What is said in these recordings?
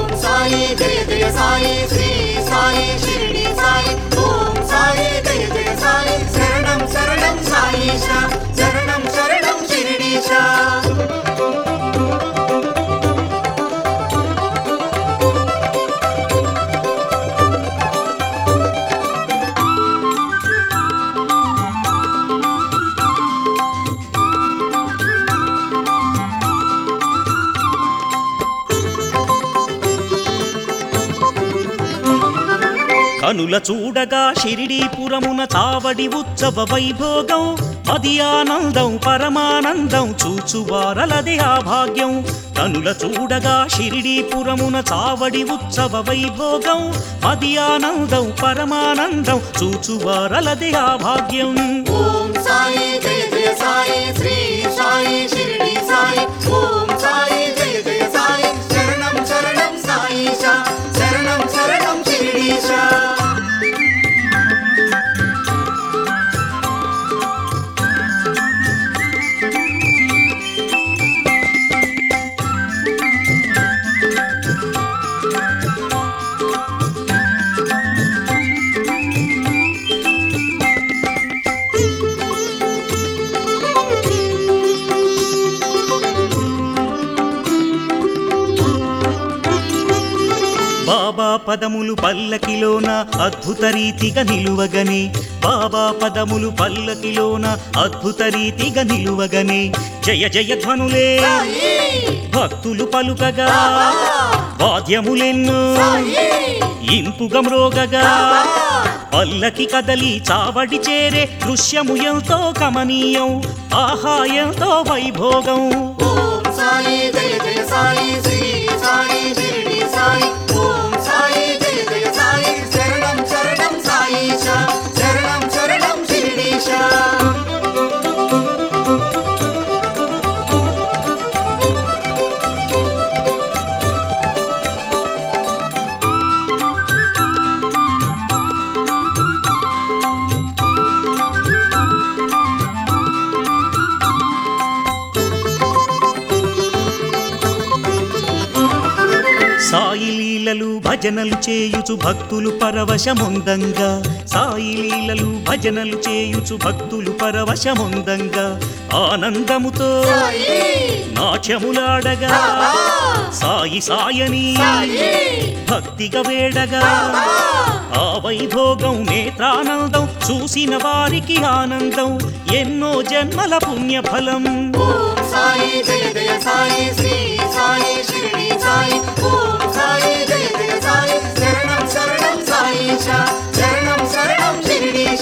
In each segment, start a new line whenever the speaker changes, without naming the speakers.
ఓం సాయి జయ జయ సాయి శ్రీ సాయి షిరిడి సాయి ఓం సాయి జయ జయ సాయి శరణం శరణం సాయిష శరణం శరణం షిరిడీశ
కనుల చూడగా షిరిడీపురమున చావడి ఉత్సవ వైభోగం అది ఆనందం పరమానందం చూచువారలదే ఆ భాగ్యం కనుల చూడగా షిరిడీపురమున చావడి ఉత్సవ వైభోగం అది ఆనందం పరమానందం చూచువారలదే ఆ భాగ్యం
ఓం సాయి జయ జయ సాయి శ్రీ సాయి షిరిడి సాయి ఓం సాయి జయ జయ సాయి శరణం శరణం సాయిష శరణం శరణం షిరిడీశ
బాబా పదములు పల్లకిలోన అద్భుత రీతిగా నిలువగనే బాబా పదములు పల్లకిలోన అద్భుత రీతిగా నిలువగనే జయ జయ ధ్వనులే భక్తులు పలుకగా వాద్యములెన్నో ఇంపుగా మ్రోగగా పల్లకి కదలి చావడి చేరే దృశ్యము ఎంతో కమనీయం ఆహా ఎంతో వైభోగం
ఓం సాయి జయ జయ సాయి శ్రీ సాయి షిరిడి సాయి ఓం సాయి జయ జయ సాయి శరణం శరణం సాయిష శరణం శరణం షిరిడీశ
సాయి లీలలు భజనలు చేయుచు భక్తులు పరవశముందంగా సాయి లీలలు భజనలు చేయుచు భక్తులు పరవశముందంగా ఆనందముతో నాట్యములాడగా సాయి సాయని భక్తిగా వేడగా ఆ వైభోగం నేత్రానందం చూసిన వారికి ఆనందం ఎన్నో జన్మల పుణ్యఫలం
ఓం సాయి జయ జయ సాయి శ్రీ సాయి షిరిడి సాయి ఓం సాయి జయ జయ సాయి శరణం శరణం సాయిష శరణం శరణం షిరిడీశ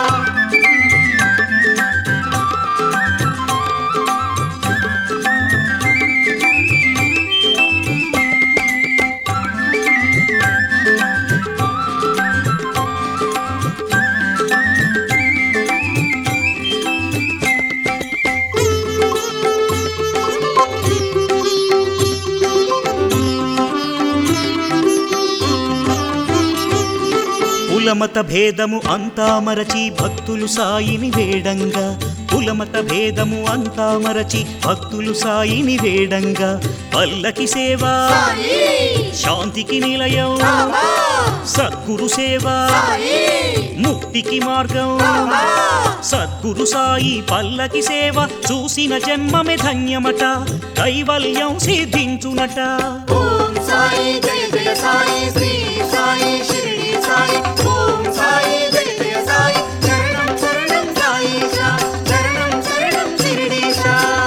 కులమత భేదము అంతా మరచి భక్తులు సాయిని వేడంగా కులమత భేదము అంతా మరచి భక్తులు సాయిని వేడంగా పల్లకి సేవ శాంతికి నిలయం సద్గురు సేవ ముక్తికి మార్గం సద్గురు సాయి పల్లకి సేవ చూసిన జన్మమే ధన్యమట కైవల్యం సిద్ధించునట
ఓం సాయి జయ జయ సాయి శ్రీ సాయి షిరిడి సాయి ఓం సాయి జయ జయ సాయి శరణం శరణం సాయిష శరణం శరణం షిరిడీశ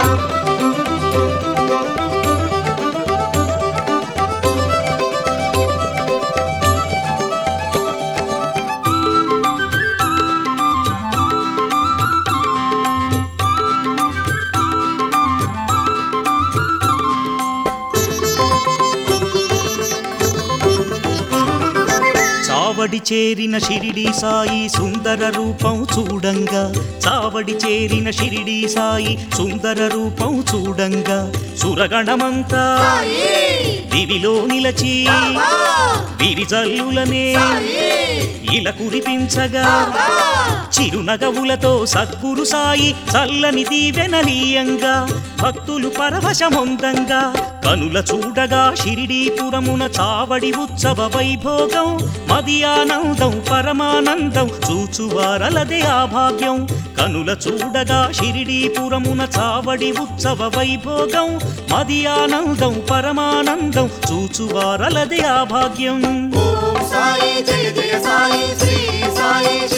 చావడి చేరిన షిరిడి సాయి సుందర రూపం చూడంగా చావడి చేరిన షిరిడి సాయి సుందర రూపం చూడంగా సురగణమంతా దివిలో నిలచి విరిజల్లులనే ఇలా కురిపించగా చిరునగవులతో సద్గురు సాయి చల్లని దీవెనలీయంగా భక్తులు పరవశమొందంగా కనుల చూడగా షిరిడీపురమున చావడి ఉత్సవ వైభోగం మది ఆనందం పరమానందం చూచువారలదే ఆ భాగ్యం కనుల చూడగా షిరిడీపురమున చావడి ఉత్సవ వైభోగం మది ఆనందం పరమానందం చూచువారలదే ఆ భాగ్యం
ఓం సాయి జయ జయ సాయి శ్రీ సాయి